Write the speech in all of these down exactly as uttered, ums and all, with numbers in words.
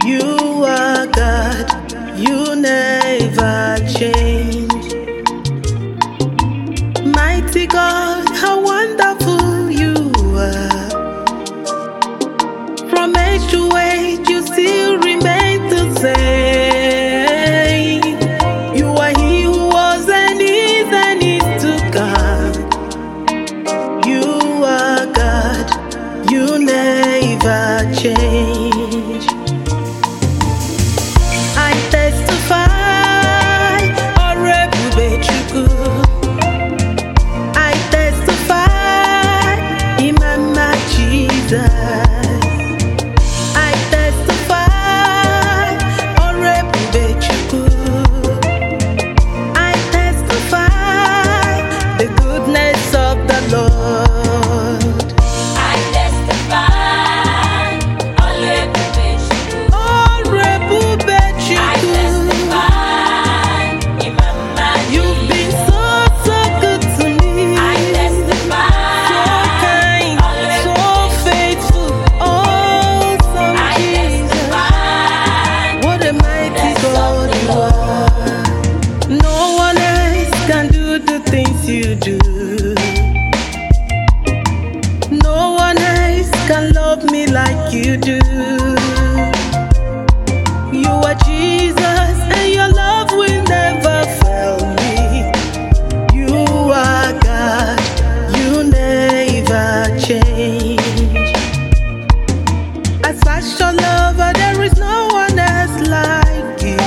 You are God, you never change. Mighty God, how wonderful you are. From age to age, you still remain the same. You are He who was and is and is to come. You are God, you never change. I testify, Orebube Chukwu. I testify, Imama Jesus. I testify, Orebube Chukwu. I testify the goodness of the Lord. You do. No one else can love me like you do. You are Jesus, and your love will never fail me. You are God, you never change. As such a lover, there is no one else like you.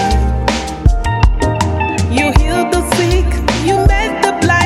You heal the sick, you make the blind.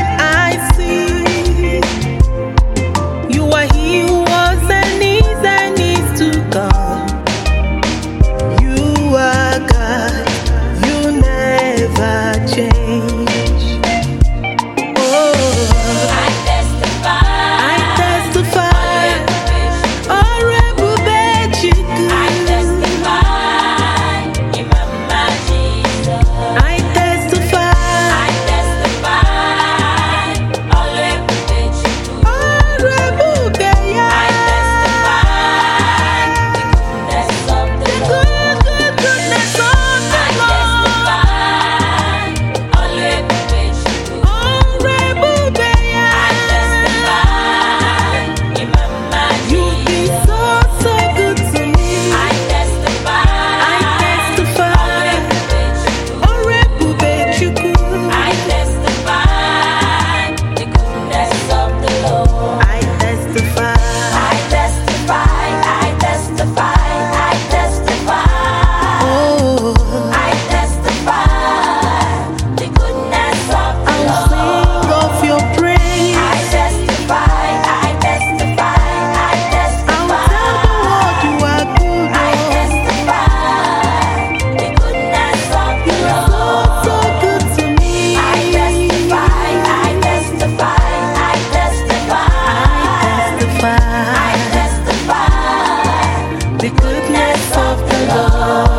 The goodness of the Lord.